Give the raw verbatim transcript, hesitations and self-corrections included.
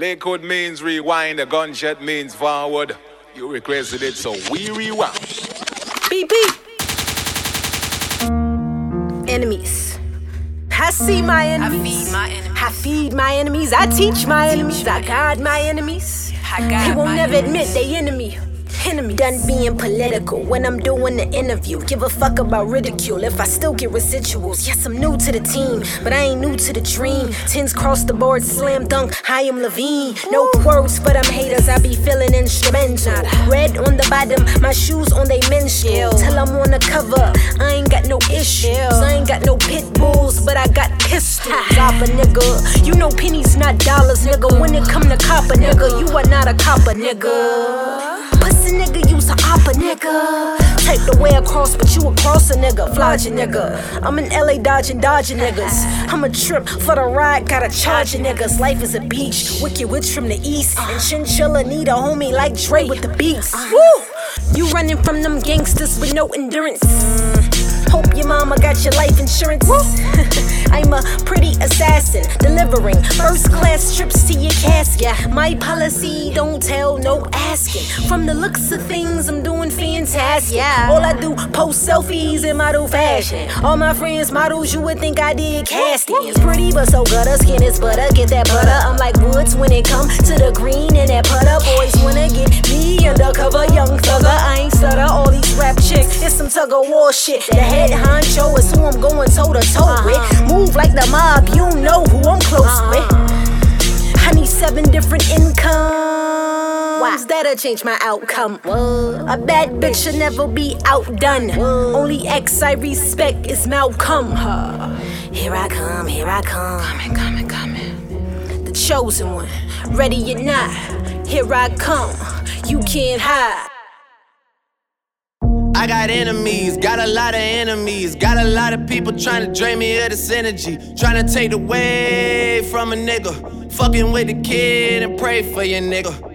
Lakewood means rewind, a gunshot means forward. You requested it, so we rewound. Beep beep. Enemies. I see my enemies. I feed my enemies. I feed my enemies. I teach my enemies. I guide my enemies. I guide They won't my never enemies. admit they enemy. Enemy. Done being political when I'm doing the interview. Give a fuck about ridicule if I still get residuals. Yes, I'm new to the team, but I ain't new to the dream. Tens cross the board, slam dunk, I am Levine. No words for them haters, I be feeling instrumental. Red on the bottom, my shoes on they menstrual. Till I'm on the cover, I ain't got no issues. I ain't got no pit bulls, but I got pistols. Op a nigga, you know pennies not dollars, nigga. When it come to copper, nigga, you are not a copper, nigga. Pussy nigga, you's a oppa nigga. Take the way across, but you across a nigga. Flodge a nigga. I'm in L A dodging, dodging niggas. I'm a trip for the ride, gotta charge a niggas. Life is a beach, wicked witch from the east. And Chinchilla need a homie like Dre with the beats. Woo! You running from them gangsters with no endurance. Hope your mama got your life insurance. I'm a pretty assassin, delivering first class trips to your casket. My policy, don't tell, no asking. From the looks of things, I'm doing fantastic. All I do, post selfies in model fashion. All my friends models, you would think I did castings. Pretty but so good, her skin is butter, get that butter. I'm like woods when it come to the green and that putter. Boys wanna get me undercover, young thugger. I ain't stutter, all these rap chicks, it's some tug of war shit. The head honcho is who I'm going toe to toe with. Move like the mob, you know who I'm close with. I need seven different incomes, that'll change my outcome. A bad bitch should never be outdone. Only ex I respect is Malcolm. Here I come, here I come. Coming, coming, coming. The chosen one, ready or not, here I come. You can't hide. I got enemies, got a lot of enemies. Got a lot of people trying to drain me of this energy. Trying to take away from a nigga. Fucking with the kid and pray for your nigga.